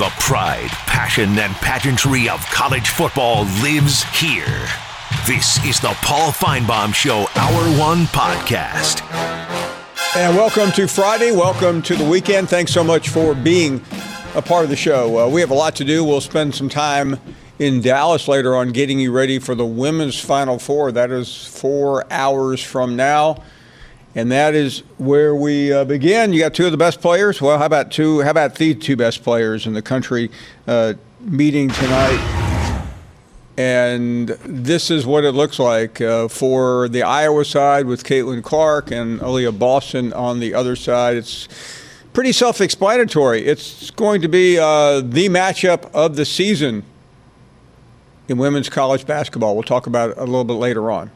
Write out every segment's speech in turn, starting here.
The pride, passion, and pageantry of college football lives here. This is the Paul Finebaum Show Hour 1 podcast. And welcome to Friday. Welcome to the weekend. Thanks so much for being a part of the show. We have a lot to do. We'll spend some time in Dallas later on getting you ready for the women's Final Four. That is 4 hours from now. And that is where we begin. You got two of the best players. Well, how about the two best players in the country meeting tonight? And this is what it looks like for the Iowa side with Caitlin Clark and Aaliyah Boston on the other side. It's pretty self-explanatory. It's going to be the matchup of the season in women's college basketball. We'll talk about it a little bit later on.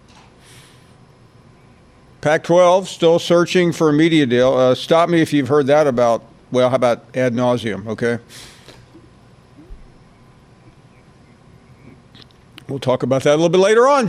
Pac-12 still searching for a media deal. Stop me if you've heard that about, well, how about ad nauseum, okay? We'll talk about that a little bit later on.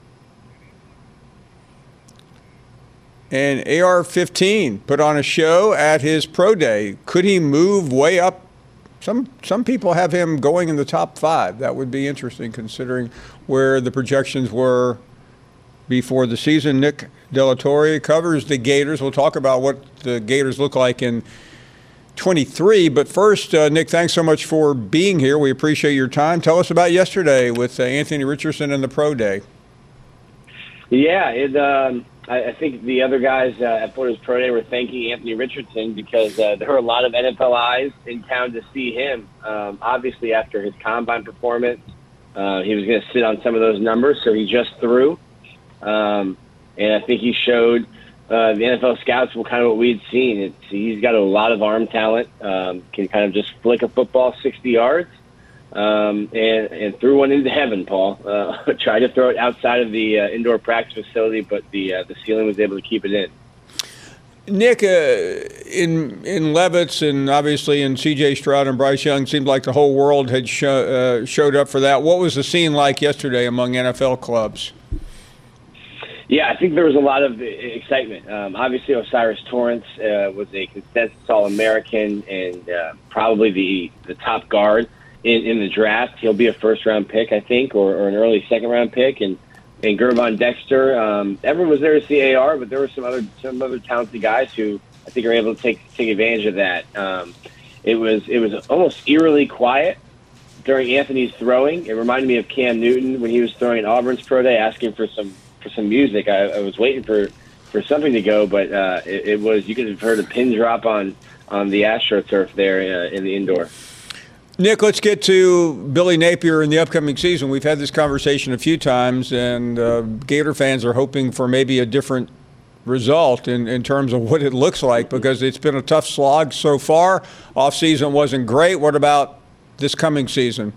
And AR-15 put on a show at his pro day. Could he move way up? Some people have him going in the top 5. That would be interesting considering where the projections were before the season. Nick Delatorre covers the Gators. We'll talk about what the Gators look like in 23. But first, Nick, thanks so much for being here. We appreciate your time. Tell us about yesterday with Anthony Richardson and the Pro Day. Yeah, I think the other guys at Florida's Pro Day were thanking Anthony Richardson because there were a lot of NFL eyes in town to see him. Obviously, after his combine performance, he was going to sit on some of those numbers, so he just threw. And I think he showed the NFL scouts kind of what we'd seen. He's got a lot of arm talent, can kind of just flick a football 60 yards, and threw one into heaven, Paul. Tried to throw it outside of the indoor practice facility, but the ceiling was able to keep it in. Nick, in Levitz and obviously in C.J. Stroud and Bryce Young, seemed like the whole world had showed up for that. What was the scene like yesterday among NFL clubs? Yeah, I think there was a lot of excitement. Obviously, Osiris Torrance was a consensus All-American and probably the top guard in the draft. He'll be a first-round pick, I think, or an early second-round pick. And Gervon Dexter, everyone was there to see AR, but there were some other talented guys who I think are able to take advantage of that. It was almost eerily quiet during Anthony's throwing. It reminded me of Cam Newton when he was throwing at Auburn's Pro Day, asking for some music. I was waiting for something to go, but it was, you could have heard a pin drop on the AstroTurf there in the indoor. Nick, let's get to Billy Napier in the upcoming season. We've had this conversation a few times, and Gator fans are hoping for maybe a different result in terms of what it looks like, because it's been a tough slog so far. Offseason wasn't great. What about this coming season?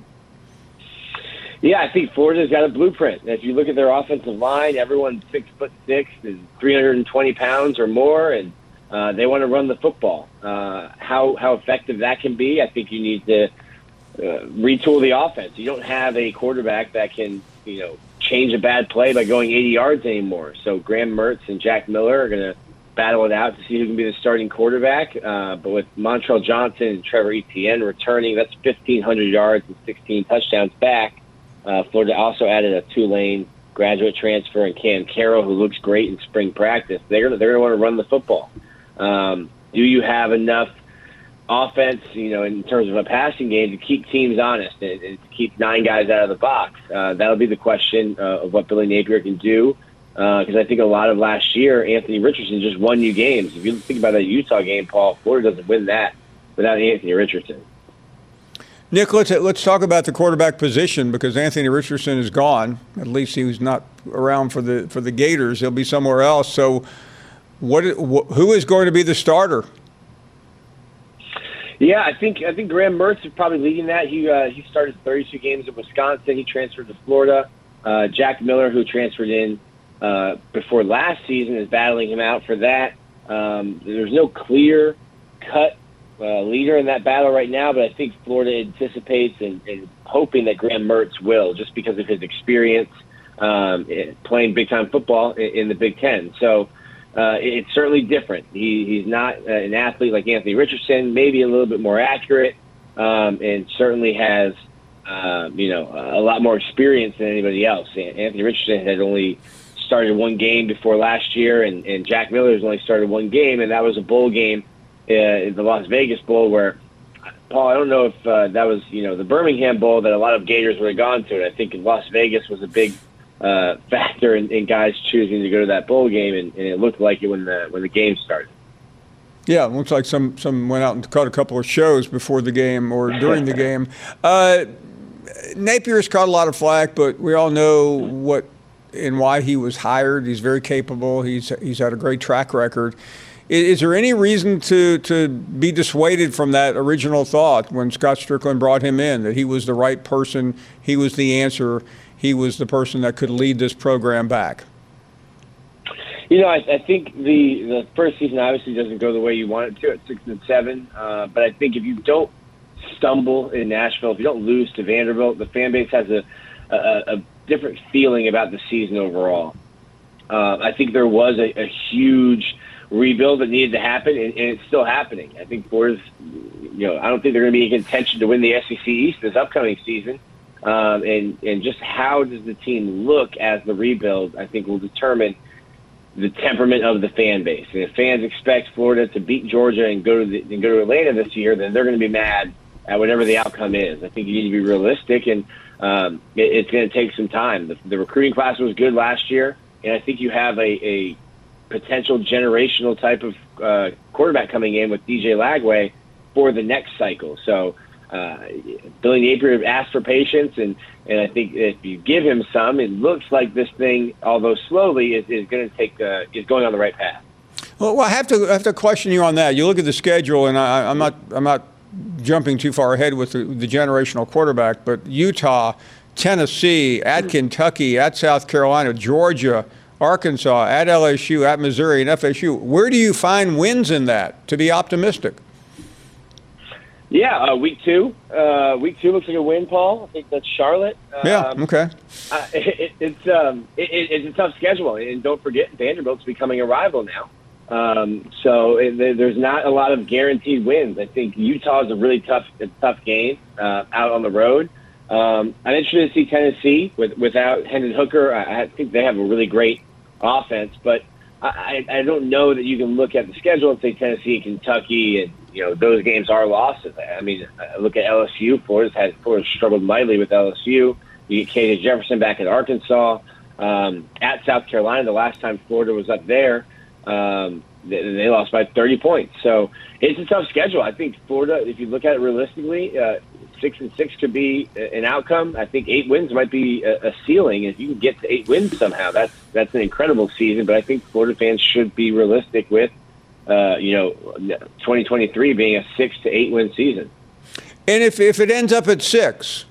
Yeah, I think Florida's got a blueprint. If you look at their offensive line, everyone's 6'6", is 320 pounds or more, and they want to run the football. How effective that can be, I think you need to retool the offense. You don't have a quarterback that can, change a bad play by going 80 yards anymore. So Graham Mertz and Jack Miller are going to battle it out to see who can be the starting quarterback. But with Montrell Johnson and Trevor Etienne returning, that's 1,500 yards and 16 touchdowns back. Florida also added a Tulane graduate transfer in Cam Carroll, who looks great in spring practice. They're going to want to run the football. Do you have enough offense, in terms of a passing game to keep teams honest and to keep 9 guys out of the box? That'll be the question of what Billy Napier can do, because I think a lot of last year, Anthony Richardson just won you games. If you think about that Utah game, Paul, Florida doesn't win that without Anthony Richardson. Nick, let's talk about the quarterback position, because Anthony Richardson is gone. At least he was not around for the Gators. He'll be somewhere else. So who is going to be the starter? Yeah, I think Graham Mertz is probably leading that. He started 32 games at Wisconsin. He transferred to Florida. Jack Miller, who transferred in before last season, is battling him out for that. There's no clear-cut leader in that battle right now, but I think Florida anticipates and hoping that Graham Mertz will, just because of his experience playing big-time football in the Big Ten. So it's certainly different. He's not an athlete like Anthony Richardson, maybe a little bit more accurate, and certainly has, a lot more experience than anybody else. Anthony Richardson had only started one game before last year, and Jack Miller's only started one game, and that was a bowl game, the Las Vegas Bowl, where, Paul, I don't know if that was, the Birmingham Bowl that a lot of Gators would have gone to. And I think Las Vegas was a big factor in guys choosing to go to that bowl game, and it looked like it when the game started. Yeah, it looks like some went out and caught a couple of shows before the game or during the game. Napier's caught a lot of flack, but we all know what and why he was hired. He's very capable. He's had a great track record. Is there any reason to be dissuaded from that original thought when Scott Strickland brought him in, that he was the right person, he was the answer, he was the person that could lead this program back? I think the first season obviously doesn't go the way you want it to at 6-7. But I think if you don't stumble in Nashville, if you don't lose to Vanderbilt, the fan base has a different feeling about the season overall. I think there was a huge rebuild that needed to happen, and it's still happening. I think Florida's, I don't think they're going to be in contention to win the SEC East this upcoming season. And just how does the team look as the rebuild, I think, will determine the temperament of the fan base. And if fans expect Florida to beat Georgia and go to Atlanta this year, then they're going to be mad at whatever the outcome is. I think you need to be realistic, and it's going to take some time. The recruiting class was good last year, and I think you have a potential generational type of quarterback coming in with DJ Lagway for the next cycle. So Billy Napier asked for patience, and I think if you give him some, it looks like this thing, although slowly, is going to is going on the right path. Well, I have to question you on that. You look at the schedule, and I'm not jumping too far ahead with the generational quarterback, but Utah, Tennessee, at Kentucky, at South Carolina, Georgia, Arkansas, at LSU, at Missouri, and FSU. Where do you find wins in that to be optimistic? Yeah, week two. Week two looks like a win, Paul. I think that's Charlotte. Okay. It's a tough schedule, and don't forget Vanderbilt's becoming a rival now. So there's not a lot of guaranteed wins. I think Utah is a really tough game out on the road. I'm interested to see Tennessee without Hendon Hooker. I think they have a really great offense, but I don't know that you can look at the schedule and say Tennessee, Kentucky, and those games are losses. I mean, I look at LSU. Florida's struggled mightily with LSU. You get Kaden Jefferson back at Arkansas. At South Carolina, the last time Florida was up there, they lost by 30 points. So it's a tough schedule. I think Florida, if you look at it realistically, 6-6 could be an outcome. I think 8 wins might be a ceiling. If you can get to 8 wins somehow, that's an incredible season. But I think Florida fans should be realistic with 2023 being a 6 to 8 win season. And if it ends up at 6,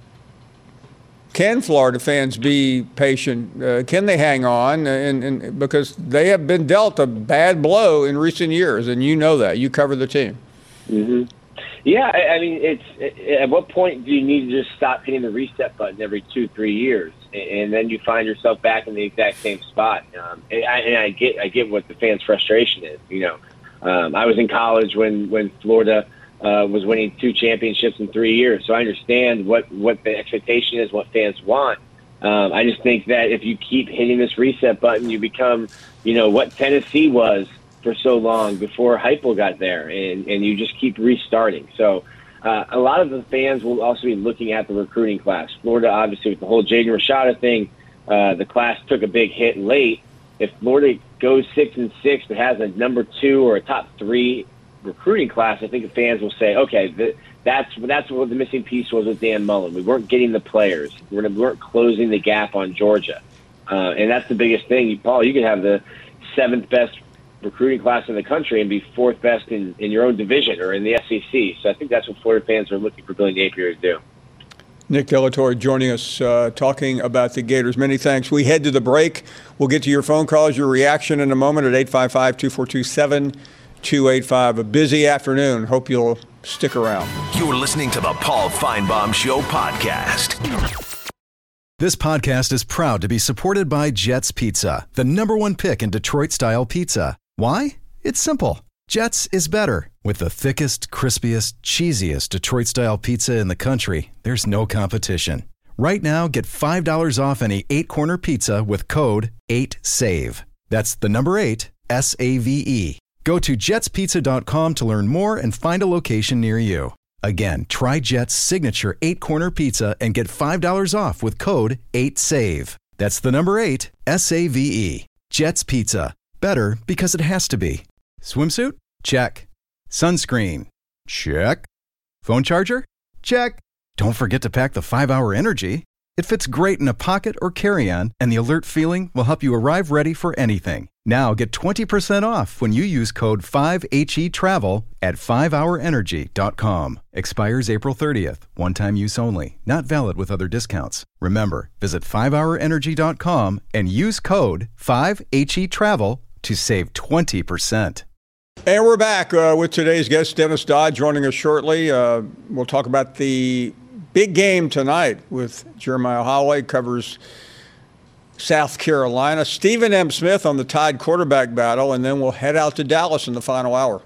can Florida fans be patient? Can they hang on? And because they have been dealt a bad blow in recent years, and you know that. You cover the team. Mm-hmm. Yeah, I mean, at what point do you need to just stop hitting the reset button every 2-3 years, and then you find yourself back in the exact same spot? And I get what the fans' frustration is. I was in college when Florida was winning 2 championships in 3 years, so I understand what the expectation is, what fans want. I just think that if you keep hitting this reset button, you become, what Tennessee was for so long before Heupel got there, and you just keep restarting. So a lot of the fans will also be looking at the recruiting class. Florida, obviously, with the whole Jaden Rashada thing, the class took a big hit late. If Florida goes 6-6 but has a number 2 or a top 3 recruiting class, I think the fans will say, okay, that's what the missing piece was with Dan Mullen. We weren't getting the players. We weren't closing the gap on Georgia. And that's the biggest thing. Paul, you could have the 7th best recruiting class in the country and be 4th best in your own division or in the SEC. So I think that's what Florida fans are looking for Billy Napier to do. Nick Delatorre joining us, talking about the Gators. Many thanks. We head to the break. We'll get to your phone calls, your reaction in a moment at 855-242-7285. A busy afternoon. Hope you'll stick around. You're listening to the Paul Feinbaum Show podcast. This podcast is proud to be supported by Jets Pizza, the #1 pick in Detroit-style pizza. Why? It's simple. Jets is better. With the thickest, crispiest, cheesiest Detroit-style pizza in the country, there's no competition. Right now, get $5 off any 8-corner pizza with code 8SAVE. That's the number 8, S-A-V-E. Go to jetspizza.com to learn more and find a location near you. Again, try Jet's signature 8-corner pizza and get $5 off with code 8SAVE. That's the number 8, S-A-V-E. Jet's Pizza. Better because it has to be. Swimsuit? Check. Sunscreen? Check. Phone charger? Check. Don't forget to pack the 5-Hour Energy. It fits great in a pocket or carry-on, and the alert feeling will help you arrive ready for anything. Now get 20% off when you use code 5HETRAVEL at 5hourenergy.com. Expires April 30th. One-time use only. Not valid with other discounts. Remember, visit 5hourenergy.com and use code 5HETRAVEL to save 20%. And we're back with today's guest, Dennis Dodd, joining us shortly. We'll talk about the big game tonight with Jeremiah Holloway, covers South Carolina. Stephen M. Smith on the Tide quarterback battle, and then we'll head out to Dallas in the final hour.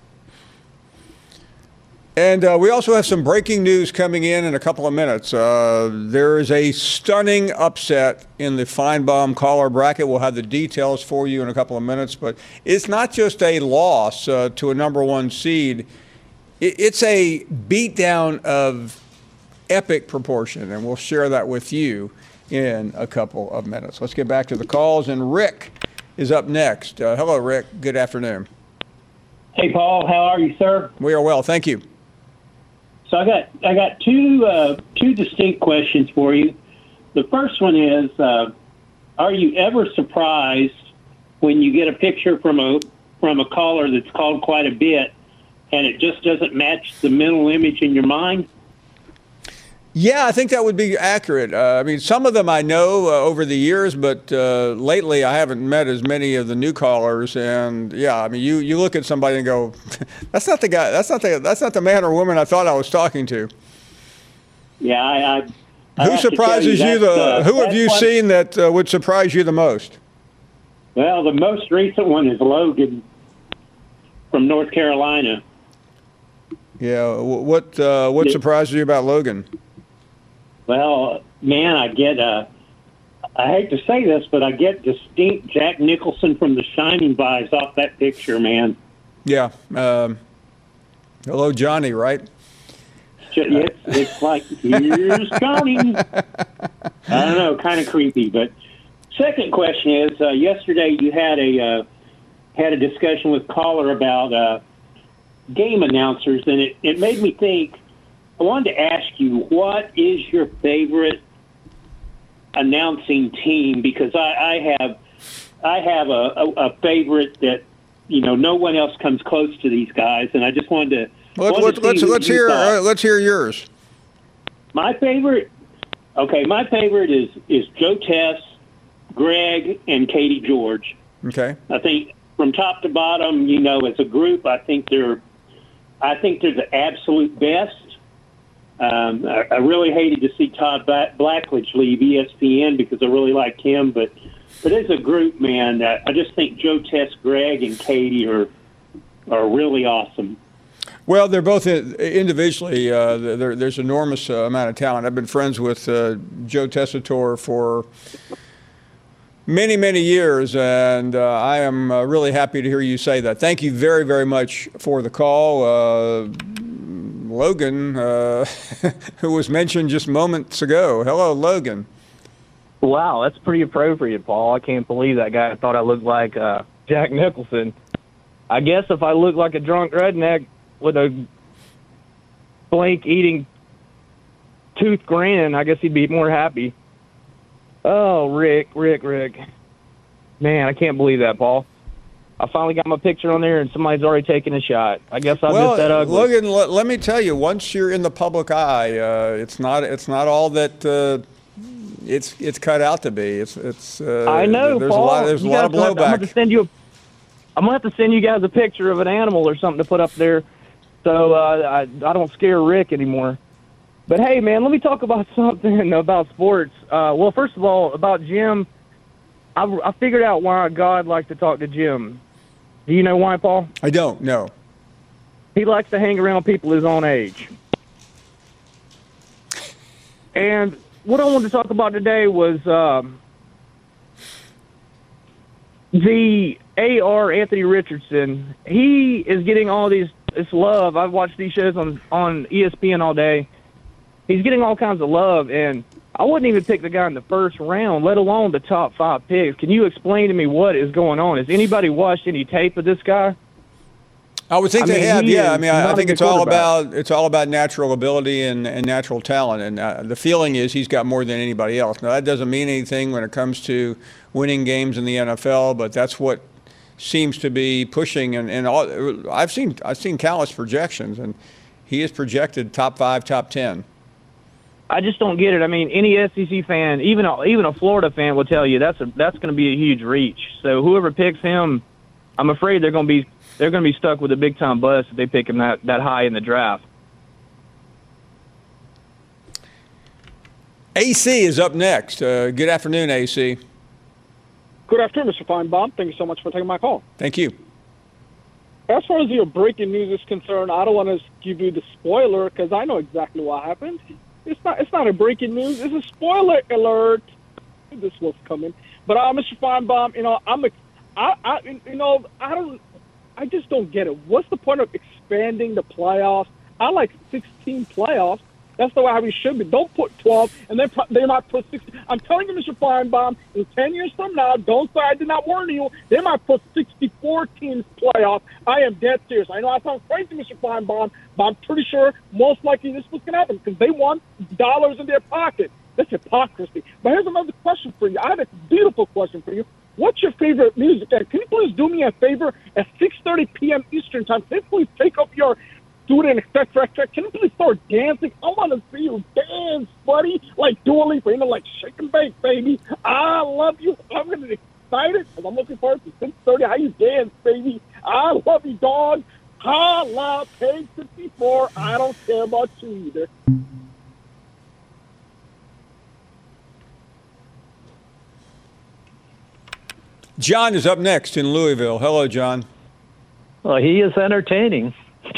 And we also have some breaking news coming in a couple of minutes. There is a stunning upset in the Feinbaum caller bracket. We'll have the details for you in a couple of minutes. But it's not just a loss to a number one seed. It's a beatdown of epic proportion, and we'll share that with you in a couple of minutes. Let's get back to the calls, and Rick is up next. Hello, Rick. Good afternoon. Hey, Paul. How are you, sir? We are well, thank you. So I got two distinct questions for you. The first one is, are you ever surprised when you get a picture from a caller that's called quite a bit, and it just doesn't match the mental image in your mind? Yeah, I think that would be accurate. I mean, some of them I know over the years, but lately I haven't met as many of the new callers. And yeah, I mean, you look at somebody and go, "That's not the guy. That's not the man or woman I thought I was talking to." Yeah, I who surprises you? Who have you seen that would surprise you the most? Well, the most recent one is Logan from North Carolina. Yeah, what surprises you about Logan? Well, man, I hate to say this, but I get distinct Jack Nicholson from The Shining vibes off that picture, man. Yeah. Hello, Johnny, right? It's like, here's Johnny. I don't know, kind of creepy. But second question is, yesterday you had a discussion with caller about game announcers, and it made me think. I wanted to ask you, what is your favorite announcing team? Because I have a favorite that, you know, no one else comes close to these guys, and I just wanted to. Let's hear yours. My favorite is Joe Tess, Greg, and Katie George. Okay. I think from top to bottom, you know, as a group, I think they're the absolute best. I really hated to see Todd Blackledge leave ESPN because I really liked him, but as a group, man, I just think Joe Tess, Greg, and Katie are really awesome. Well, they're both individually. There's enormous amount of talent. I've been friends with Joe Tessitore for many, many years, and I am really happy to hear you say that. Thank you very, very much for the call. Logan, who was mentioned just moments ago. Hello, Logan. Wow, that's pretty appropriate, Paul. I can't believe that guy thought I looked like Jack Nicholson. I guess if I looked like a drunk redneck with a blank-eating tooth grin, I guess he'd be more happy. Oh, Rick. Man, I can't believe that, Paul. I finally got my picture on there, and somebody's already taken a shot. I guess I'm just that ugly. Logan, let me tell you, once you're in the public eye, it's not all that it's cut out to be. I know, there's Paul. There's a lot of blowback. I'm gonna have to send you guys a picture of an animal or something to put up there, so I don't scare Rick anymore. But hey, man, let me talk about something about sports. Well, first of all, about Jim, I figured out why God likes to talk to Jim. Do you know why, Paul? I don't know. he likes to hang around people his own age. And what I wanted to talk about today was the AR Anthony Richardson. He is getting all this love. I've watched these shows on ESPN all day. He's getting all kinds of love, and I wouldn't even pick the guy in the first round, let alone the top 5 picks. Can you explain to me what is going on? Has anybody watched any tape of this guy? I would think they have, yeah. I mean, I think it's all about natural ability and natural talent, and the feeling is he's got more than anybody else. Now, that doesn't mean anything when it comes to winning games in the NFL, but that's what seems to be pushing. And all, I've seen countless projections, and he is projected top 5, top 10. I just don't get it. I mean, any SEC fan, even a Florida fan, will tell you that's going to be a huge reach. So whoever picks him, I'm afraid they're going to be stuck with a big time bust if they pick him that high in the draft. AC is up next. Good afternoon, AC. Good afternoon, Mr. Feinbaum. Thank you so much for taking my call. Thank you. As far as your breaking news is concerned, I don't want to give you the spoiler because I know exactly what happened. It's not a breaking news. It's a spoiler alert. This was coming, but Mr. Feinbaum, I just don't get it. What's the point of expanding the playoffs? I like 16 playoffs. That's the way we should be. Don't put 12, and then they might put 16. I'm telling you, Mr. Feinbaum, in 10 years from now, don't say I did not warn you, they might put 64 teams playoff. I am dead serious. I know I sound crazy, Mr. Feinbaum, but I'm pretty sure most likely this was going to happen because they want dollars in their pocket. That's hypocrisy. But here's another question for you. I have a beautiful question for you. What's your favorite music? Can you please do me a favor at 6:30 p.m. Eastern Time? Can you please take up your student, etc. Can you please start dancing? I want to see you dance, buddy. Like Dua Lipa, like shake and bake, baby. I love you. I'm going to be excited because I'm looking forward to 6:30. How you dance, baby? I love you, dog. Holla, page 54. I don't care about you either. John is up next in Louisville. Hello, John. Well, he is entertaining.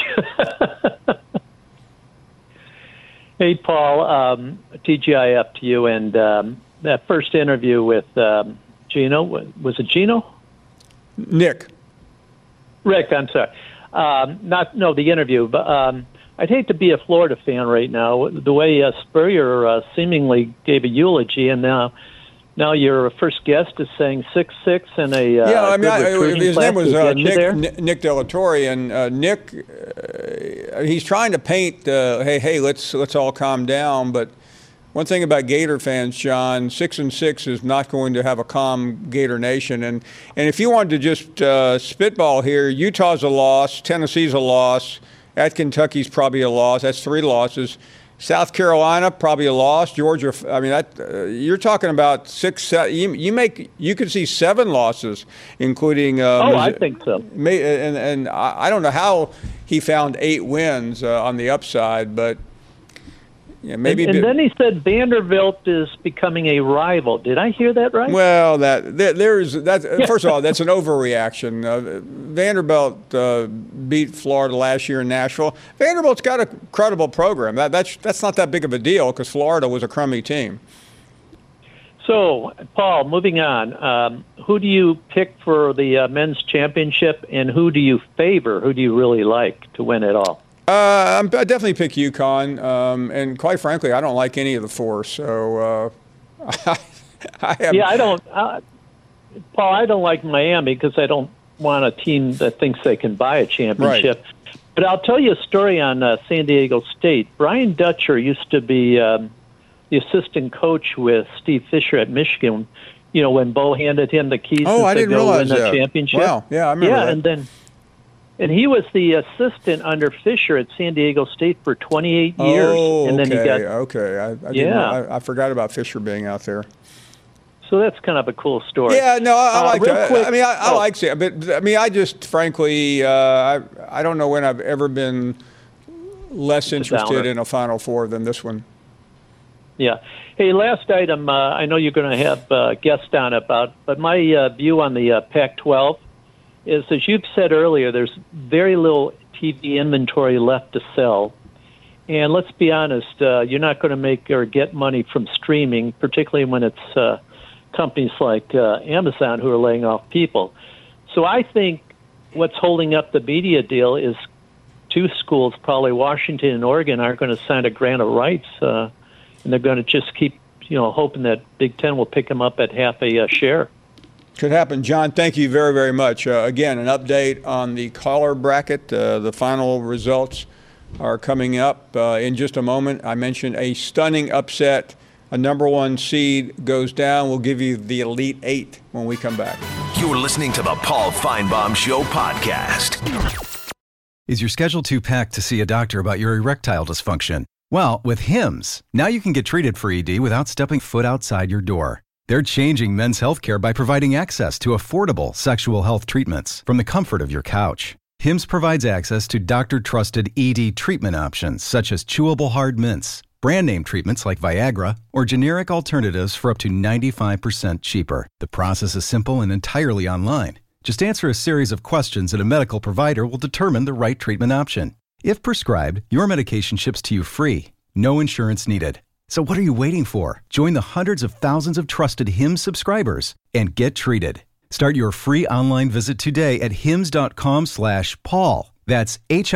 Hey, Paul, TGIF to you. And that first interview with Gino, was it Gino? Rick, I'm sorry. The interview. But I'd hate to be a Florida fan right now. The way Spurrier seemingly gave a eulogy, and now your first guest is saying 6'6" and a his name was Nick De La Torre, and Nick, he's trying to paint hey, let's all calm down. But one thing about Gator fans, John, 6-6 is not going to have a calm Gator Nation. And if you wanted to just spitball here, Utah's a loss, Tennessee's a loss, at Kentucky's probably a loss. That's 3 losses. South Carolina, probably a loss. Georgia, I mean, you're talking about 6, 7. You could see 7 losses, including. I think so. And I don't know how he found 8 wins on the upside, but yeah, maybe. And then he said Vanderbilt is becoming a rival. Did I hear that right? Well, first of all, that's an overreaction. Vanderbilt beat Florida last year in Nashville. Vanderbilt's got a credible program. That's not that big of a deal because Florida was a crummy team. So, Paul, moving on. Who do you pick for the men's championship, and who do you favor? Who do you really like to win it all? I definitely pick UConn, and quite frankly, I don't like any of the 4. So, I don't. Paul, I don't like Miami because I don't want a team that thinks they can buy a championship. Right. But I'll tell you a story on San Diego State. Brian Dutcher used to be the assistant coach with Steve Fisher at Michigan. You know, when Bo handed him the keys to go win the championship. Wow, yeah, I remember that. And he was the assistant under Fisher at San Diego State for 28 years. And then I forgot about Fisher being out there. So that's kind of a cool story. Yeah, no, I like that. Quick, I mean, I like it, but I mean, I just frankly, I don't know when I've ever been less interested in a Final Four than this one. Yeah. Hey, last item. I know you're going to have guests on but my view on the Pac-12. is, as you've said earlier, there's very little TV inventory left to sell. And let's be honest, you're not going to make or get money from streaming, particularly when it's companies like Amazon who are laying off people. So I think what's holding up the media deal is two schools, probably Washington and Oregon, aren't going to sign a grant of rights, and they're going to just keep, hoping that Big Ten will pick them up at half a share. Could happen. John, thank you very, very much. Again, an update on the caller bracket. The final results are coming up in just a moment. I mentioned a stunning upset. A number one seed goes down. We'll give you the Elite Eight when we come back. You're listening to the Paul Feinbaum Show podcast. Is your schedule too packed to see a doctor about your erectile dysfunction? Well, with Hims, now you can get treated for ED without stepping foot outside your door. They're changing men's healthcare by providing access to affordable sexual health treatments from the comfort of your couch. Hims provides access to doctor-trusted ED treatment options such as chewable hard mints, brand name treatments like Viagra, or generic alternatives for up to 95% cheaper. The process is simple and entirely online. Just answer a series of questions and a medical provider will determine the right treatment option. If prescribed, your medication ships to you free. No insurance needed. So what are you waiting for? Join the hundreds of thousands of trusted Hims subscribers and get treated. Start your free online visit today at hims.com/Paul. That's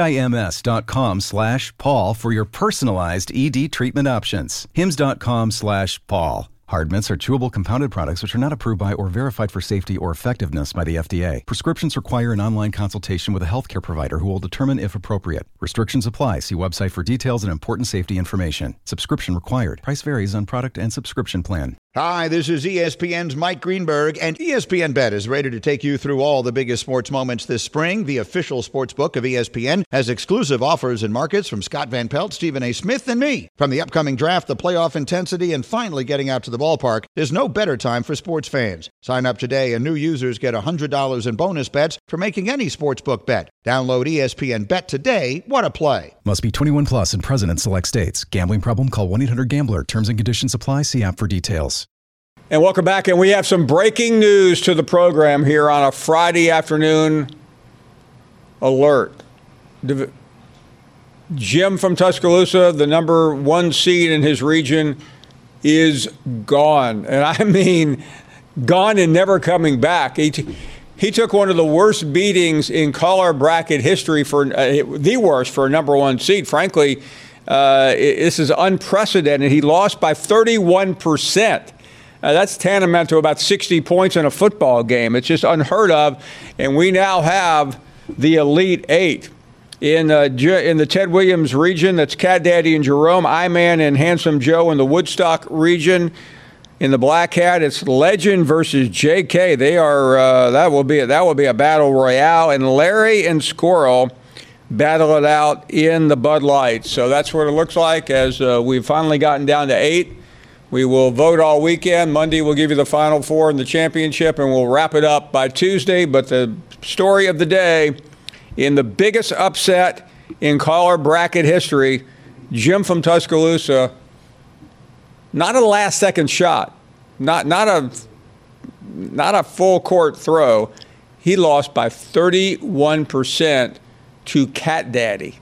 HIMS.com/Paul for your personalized ED treatment options. hims.com/Paul. Hard mints are chewable compounded products which are not approved by or verified for safety or effectiveness by the FDA. Prescriptions require an online consultation with a healthcare provider who will determine if appropriate. Restrictions apply. See website for details and important safety information. Subscription required. Price varies on product and subscription plan. Hi, this is ESPN's Mike Greenberg, and ESPN Bet is ready to take you through all the biggest sports moments this spring. The official sports book of ESPN has exclusive offers and markets from Scott Van Pelt, Stephen A. Smith, and me. From the upcoming draft, the playoff intensity, and finally getting out to the ballpark, there's no better time for sports fans. Sign up today, and new users get $100 in bonus bets for making any sportsbook bet. Download ESPN Bet today. What a play. Must be 21 plus and present in select states. Gambling problem? Call 1-800-GAMBLER. Terms and conditions apply. See app for details. And welcome back. And we have some breaking news to the program here on a Friday afternoon alert. Jim from Tuscaloosa, the number one seed in his region, is gone. And I mean gone and never coming back. He took one of the worst beatings in caller bracket history, for the worst for a number one seed. Frankly, this is unprecedented. He lost by 31%. That's tantamount to about 60 points in a football game. It's just unheard of. And we now have the Elite Eight. In the Ted Williams region, that's Cat Daddy and Jerome, I-Man and Handsome Joe. In the Woodstock region, in the Black Hat, it's Legend versus JK. They are that will be a battle royale. And Larry and Squirrel battle it out in the Bud Light. So that's what it looks like as we've finally gotten down to 8. We will vote all weekend. Monday, we'll give you the Final Four and the championship, and we'll wrap it up by Tuesday. But the story of the day, in the biggest upset in caller bracket history, Jim from Tuscaloosa, not a last-second shot, not a full-court throw. He lost by 31% to Cat Daddy.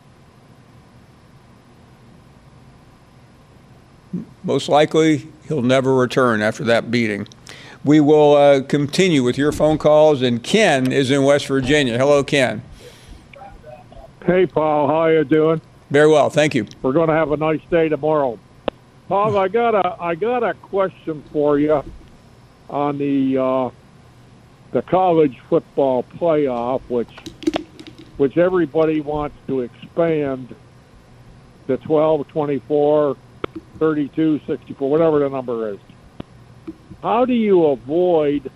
Most likely, he'll never return after that beating. We will continue with your phone calls, and Ken is in West Virginia. Hello, Ken. Hey, Paul. How are you doing? Very well, thank you. We're going to have a nice day tomorrow. Paul, I got a question for you on the college football playoff, which everybody wants to expand to 12, 24, 32, 64, whatever the number is. How do you avoid,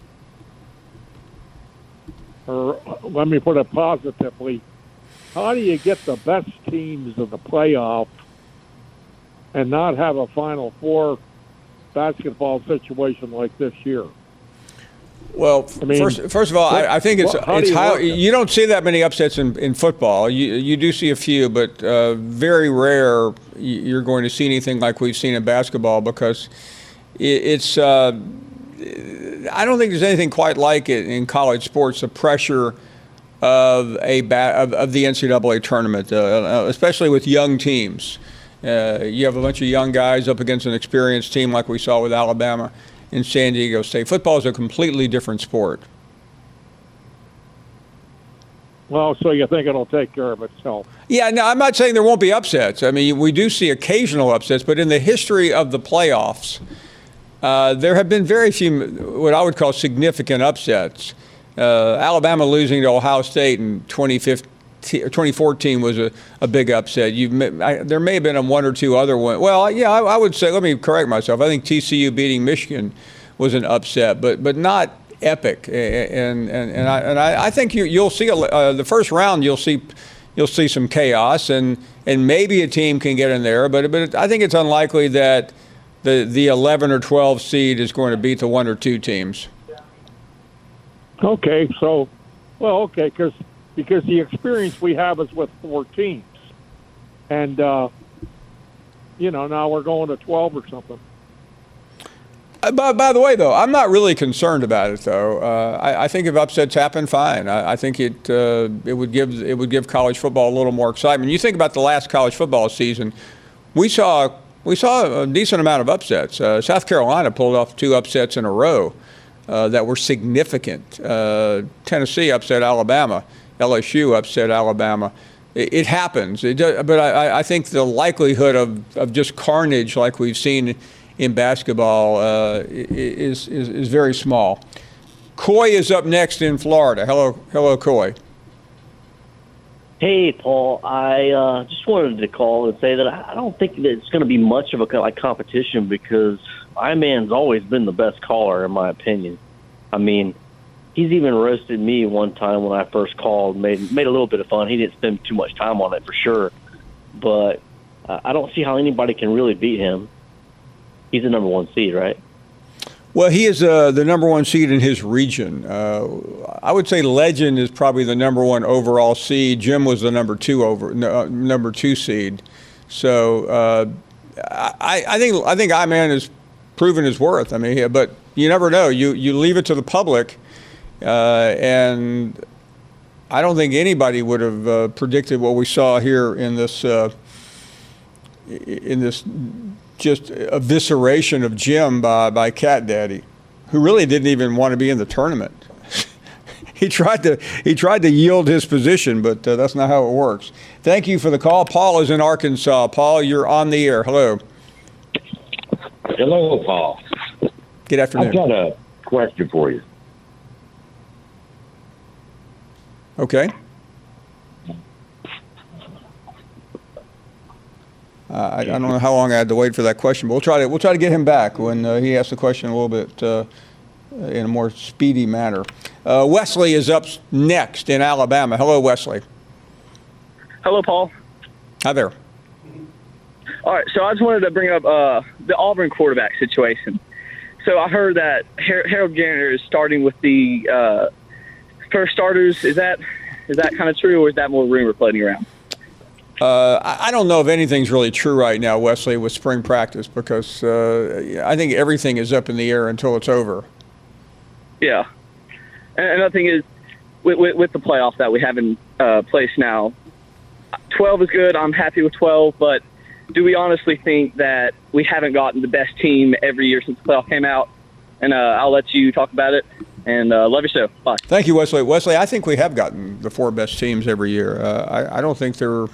or let me put it positively, how do you get the best teams in the playoff and not have a Final Four basketball situation like this year? Well, first of all, I think it's high. You don't see that many upsets in football. You do see a few, but very rare you're going to see anything like we've seen in basketball, because it's I don't think there's anything quite like it in college sports, the pressure of the NCAA tournament, especially with young teams. You have a bunch of young guys up against an experienced team like we saw with Alabama and San Diego State. Football is a completely different sport. Well, so you think it'll take care of itself? Yeah, no, I'm not saying there won't be upsets. I mean, we do see occasional upsets, but in the history of the playoffs, there have been very few what I would call significant upsets. Alabama losing to Ohio State in 2014 was a big upset. There may have been one or two other ones. Well, yeah, I would say, let me correct myself. I think TCU beating Michigan was an upset, but not epic. And I think you'll see the first round. You'll see some chaos, and maybe a team can get in there. But I think it's unlikely that the 11 or 12 seed is going to beat the 1 or 2 teams. Okay, because the experience we have is with 4 teams, and now we're going to 12 or something. By the way, though, I'm not really concerned about it. Though I think if upsets happen, fine. I think it would give college football a little more excitement. You think about the last college football season, we saw a decent amount of upsets. South Carolina pulled off 2 upsets in a row that were significant. Tennessee upset Alabama. LSU upset Alabama. It happens. But I think the likelihood of just carnage like we've seen in basketball is very small. Coy is up next in Florida. Hello, Coy. Hey, Paul. I just wanted to call and say that I don't think that it's going to be much of a competition because I-Man's always been the best caller, in my opinion. I mean, he's even roasted me one time when I first called, made a little bit of fun. He didn't spend too much time on it for sure, but I don't see how anybody can really beat him. He's the number 1 seed, right? Well, he is the number 1 seed in his region. I would say Legend is probably the number 1 overall seed. Jim was the number 2 seed. So I think I-Man has proven his worth. I mean, but you never know. You leave it to the public, and I don't think anybody would have predicted what we saw here in this just evisceration of Jim by Cat Daddy, who really didn't even want to be in the tournament. He tried to yield his position, but that's not how it works. Thank you for the call. Paul is in Arkansas. Paul, you're on the air. Hello. Hello, Paul. Good afternoon. I've got a question for you. Okay. I don't know how long I had to wait for that question, but we'll try to get him back when he asks the question a little bit in a more speedy manner. Wesley is up next in Alabama. Hello, Wesley. Hello, Paul. Hi there. All right, so I just wanted to bring up the Auburn quarterback situation. So I heard that Harold Garner is starting with the first starters. Is that kind of true, or is that more rumor floating around? I don't know if anything's really true right now, Wesley, with spring practice, because I think everything is up in the air until it's over. Yeah. And another thing is, with the playoffs that we have in place now, 12 is good. I'm happy with 12, but do we honestly think that we haven't gotten the best team every year since the playoff came out? And I'll let you talk about it. And love your show. Bye. Thank you, Wesley. Wesley, I think we have gotten the 4 best teams every year. I don't think there's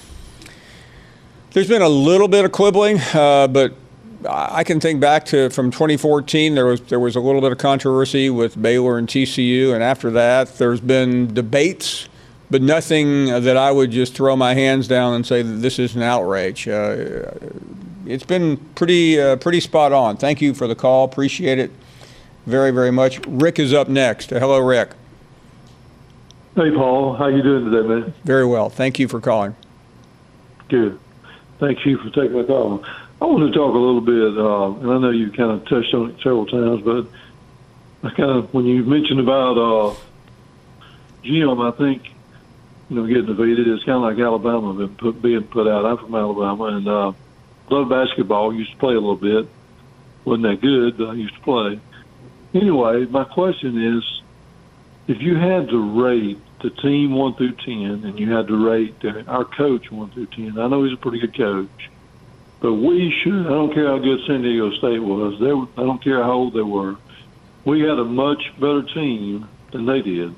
been a little bit of quibbling, but I can think back to from 2014. There was a little bit of controversy with Baylor and TCU, and after that, there's been debates, but nothing that I would just throw my hands down and say that this is an outrage. It's been pretty spot on. Thank you for the call. Appreciate it very, very much. Rick is up next. Hello, Rick. Hey, Paul. How you doing today, man? Very well. Thank you for calling. Good. Thank you for taking my call. I want to talk a little bit, and I know you kind of touched on it several times, but when you mentioned about Jim, I think, getting defeated, it's kind of like Alabama being put out. I'm from Alabama, and love basketball. Used to play a little bit. Wasn't that good, but I used to play. Anyway, my question is, if you had to rate the team 1 through 10, and you had to rate our coach 1 through 10, I know he's a pretty good coach, but we should. I don't care how good San Diego State was. I don't care how old they were. We had a much better team than they did.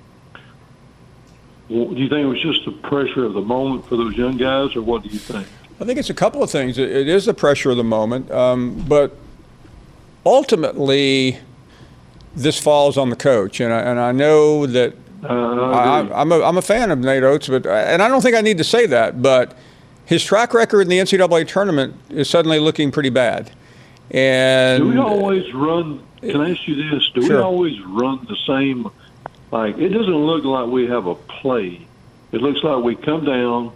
Well, do you think it was just the pressure of the moment for those young guys, or what do you think? I think it's a couple of things. It is the pressure of the moment, but ultimately, this falls on the coach, and I know that I'm a fan of Nate Oates, and I don't think I need to say that, but his track record in the NCAA tournament is suddenly looking pretty bad. And do we always run? Can I ask you this? Do we always run the same? Like, it doesn't look like we have a play. It looks like we come down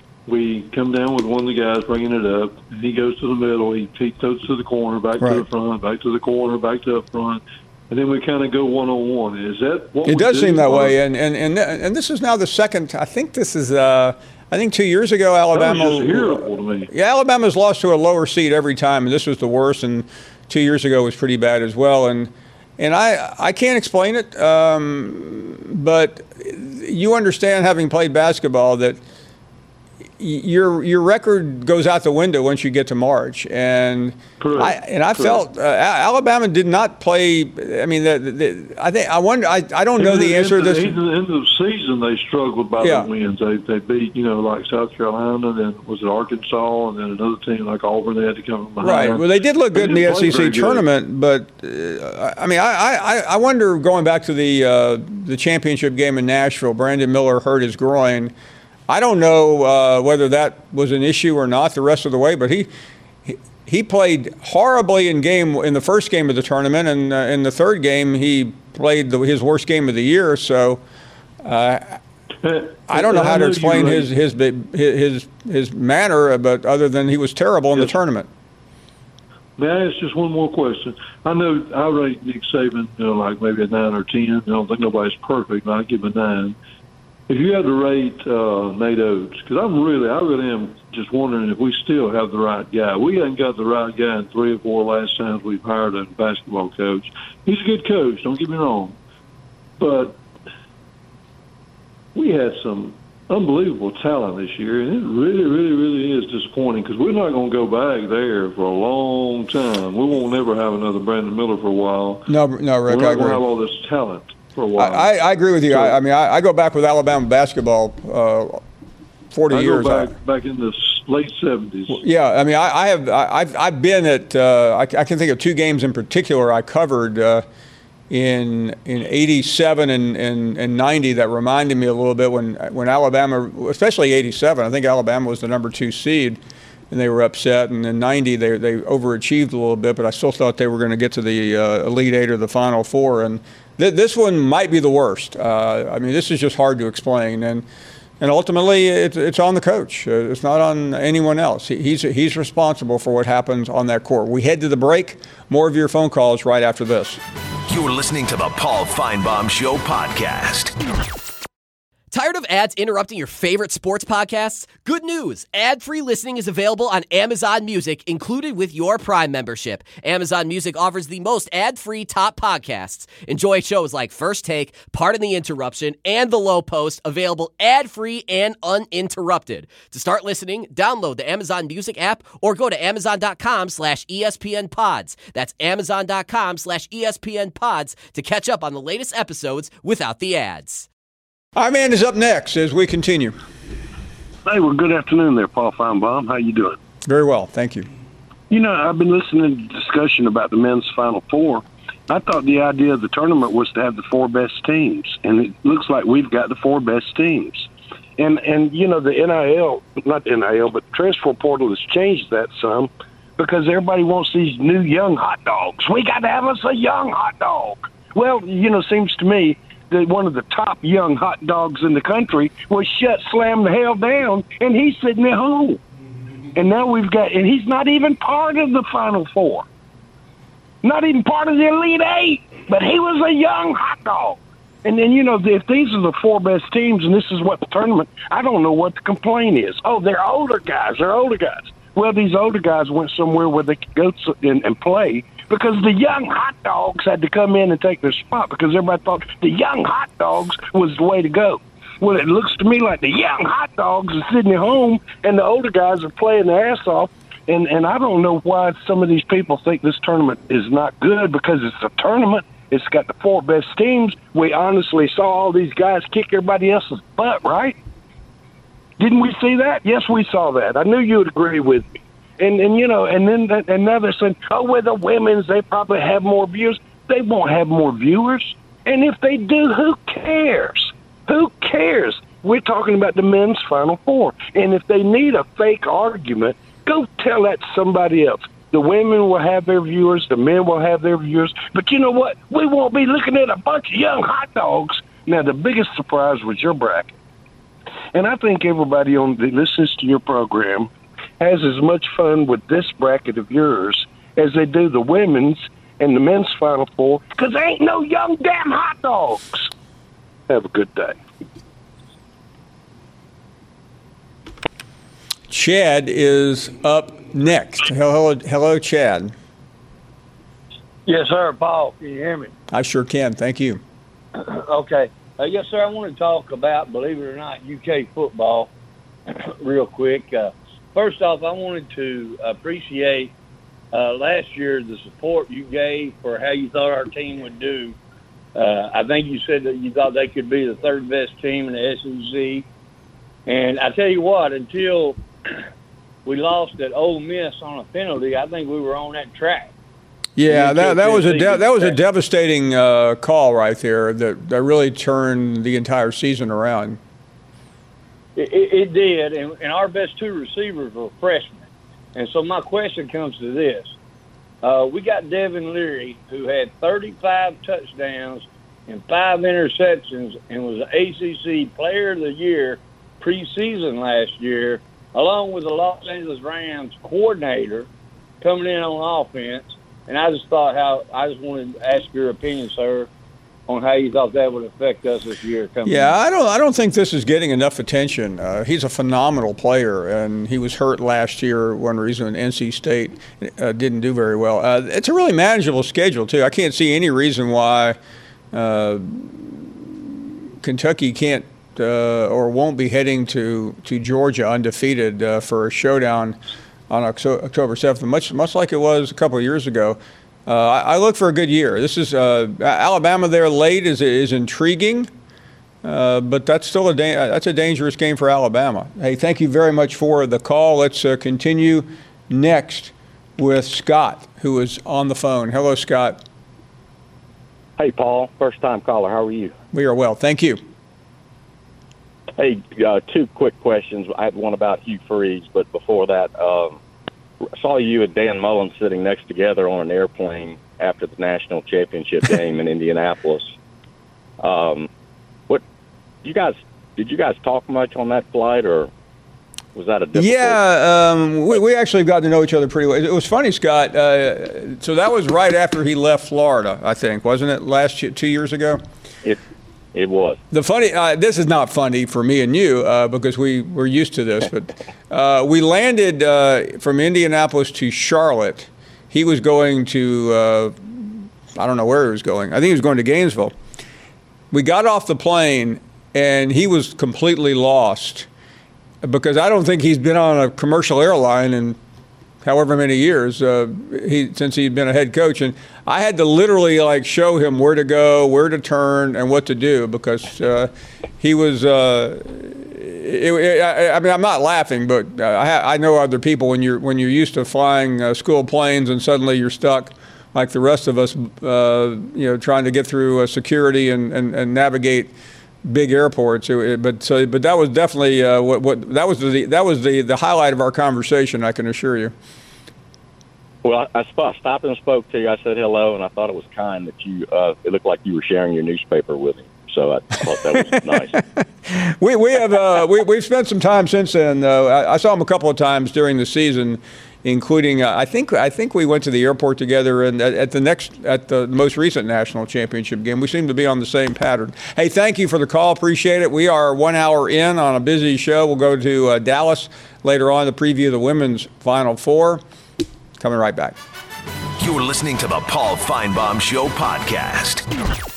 with one of the guys bringing it up, and he goes to the middle, he throws to the corner, back to the front, back to the corner, back to up front, and then we kind of go one-on-one. Is that what it does seem that way? And this is now the second. I think this is. I think 2 years ago, Alabama. That was just terrible to me. Yeah, Alabama's lost to a lower seed every time, and this was the worst. And 2 years ago was pretty bad as well. And I can't explain it, but you understand, having played basketball, that your record goes out the window once you get to March, and I felt Alabama did not play. I mean, I wonder. I don't know the answer to this. At the end of the season, they struggled by the wins. They beat, like South Carolina, then was it Arkansas, and then another team like Auburn. They had to come from behind. Right. Well, they did look good in the SEC tournament, but I mean, I wonder, going back to the championship game in Nashville, Brandon Miller hurt his groin. I don't know whether that was an issue or not the rest of the way, but he played horribly in the first game of the tournament, and in the third game he played his worst game of the year. So I don't know how to explain his manner, but other than he was terrible in the tournament. May I ask just one more question? I know I rate Nick Saban, like maybe a 9 or 10. I don't think nobody's perfect, but I give him a 9. If you had to rate Nate Oates, because I really am just wondering if we still have the right guy. We haven't got the right guy in 3 or 4 last times we've hired a basketball coach. He's a good coach, don't get me wrong. But we had some unbelievable talent this year, and it really, really, really is disappointing, because we're not going to go back there for a long time. We won't never have another Brandon Miller for a while. No, Rick, we're not I agree. going to have all this talent for a while. I agree with you. So, I mean, I go back with Alabama basketball 40 years. I go back in the late 70s. Yeah, I mean, I've been at I can think of 2 games in particular I covered in 87 and 90 that reminded me a little bit when Alabama, especially 87. I think Alabama was the number 2 seed, and they were upset. And in 90 they overachieved a little bit, but I still thought they were going to get to the Elite 8 or the Final 4. And this one might be the worst. I mean, this is just hard to explain, and ultimately it's on the coach. It's not on anyone else. He's responsible for what happens on that court. We head to the break. More of your phone calls right after this. You're listening to the Paul Feinbaum Show podcast. Tired of ads interrupting your favorite sports podcasts? Good news! Ad-free listening is available on Amazon Music, included with your Prime membership. Amazon Music offers the most ad-free top podcasts. Enjoy shows like First Take, Pardon the Interruption, and The Low Post, available ad-free and uninterrupted. To start listening, download the Amazon Music app or go to amazon.com/ESPNpods. That's amazon.com/ESPNpods to catch up on the latest episodes without the ads. Our man is up next as we continue. Hey, well, good afternoon there, Paul Feinbaum. How you doing? Very well, thank you. I've been listening to discussion about the men's Final Four. I thought the idea of the tournament was to have the 4 best teams, and it looks like we've got the 4 best teams. And the NIL, not NIL, but transfer portal has changed that some, because everybody wants these new young hot dogs. We got to have us a young hot dog. Well, seems to me that one of the top young hot dogs in the country was slammed the hell down, and he's sitting at home. And now and he's not even part of the Final Four. Not even part of the Elite 8, but he was a young hot dog. And then, if these are the 4 best teams and this is what the tournament, I don't know what the complaint is. Oh, they're older guys. Well, these older guys went somewhere where they could go and play because the young hot dogs had to come in and take their spot because everybody thought the young hot dogs was the way to go. Well, it looks to me like the young hot dogs are sitting at home and the older guys are playing their ass off. And I don't know why some of these people think this tournament is not good because it's a tournament. It's got the 4 best teams. We honestly saw all these guys kick everybody else's butt, right? Didn't we see that? Yes, we saw that. I knew you would agree with me. And you know, and now they're saying, oh, well, the women's, they probably have more viewers. They won't have more viewers. And if they do, who cares? Who cares? We're talking about the men's Final Four. And if they need a fake argument, go tell that to somebody else. The women will have their viewers. The men will have their viewers. But you know what? We won't be looking at a bunch of young hot dogs. Now, the biggest surprise was your bracket. And I think everybody that listens to your program has as much fun with this bracket of yours as they do the women's and the men's Final Four because there ain't no young damn hot dogs. Have a good day. Chad is up next. Hello, Chad. Yes, sir, Paul. Can you hear me? I sure can. Thank you. Okay. Yes, sir. I want to talk about, believe it or not, UK football real quick. First off, I wanted to appreciate last year the support you gave for how you thought our team would do. I think you said that you thought they could be the 3rd best team in the SEC. And I tell you what, until we lost at Ole Miss on a penalty, I think we were on that track. Yeah, that was a devastating call right there that really turned the entire season around. It did, and our best 2 receivers were freshmen. And so my question comes to this. We got Devin Leary, who had 35 touchdowns and 5 interceptions and was the ACC Player of the Year preseason last year, along with the Los Angeles Rams coordinator coming in on offense. And I just wanted to ask your opinion, sir, on how you thought that would affect us this year. I don't think this is getting enough attention. He's a phenomenal player, and he was hurt last year. One reason NC State didn't do very well. It's a really manageable schedule too. I can't see any reason why Kentucky can't or won't be heading to Georgia undefeated for a showdown on October 7th, much like it was a couple of years ago. I look for a good year. This is Alabama there late is intriguing, but that's still that's a dangerous game for Alabama. Hey, thank you very much for the call. Let's continue next with Scott, who is on the phone. Hello, Scott. Hey, Paul. First-time caller. How are you? We are well. Thank you. Hey, 2 quick questions. I had one about Hugh Freeze, but before that, I saw you and Dan Mullen sitting next together on an airplane after the national championship game in Indianapolis. Did you guys talk much on that flight, or was that a difficult? Yeah, we actually got to know each other pretty well. It was funny, Scott. So that was right after he left Florida, I think, wasn't it? 2 years ago. It was. The funny. This is not funny for me and you because we're used to this. But we landed from Indianapolis to Charlotte. He was going to I don't know where he was going. I think he was going to Gainesville. We got off the plane and he was completely lost because I don't think he's been on a commercial airline in however many years since he'd been a head coach. And I had to literally show him where to go, where to turn, and what to do because he was I mean, I'm not laughing, but I know other people when you're used to flying school planes and suddenly you're stuck like the rest of us, trying to get through security and navigate big airports. But that was definitely that was the highlight of our conversation, I can assure you. Well, I stopped and spoke to you. I said hello, and I thought it was kind that you. It looked like you were sharing your newspaper with him. So I thought that was nice. We've spent some time since then. I saw him a couple of times during the season including I think we went to the airport together and at the most recent national championship game. We seem to be on the same pattern. Hey, thank you for the call. Appreciate it. We are 1 hour in on a busy show. We'll go to Dallas later on to preview the women's Final Four. Coming right back. You're listening to the Paul Feinbaum Show podcast.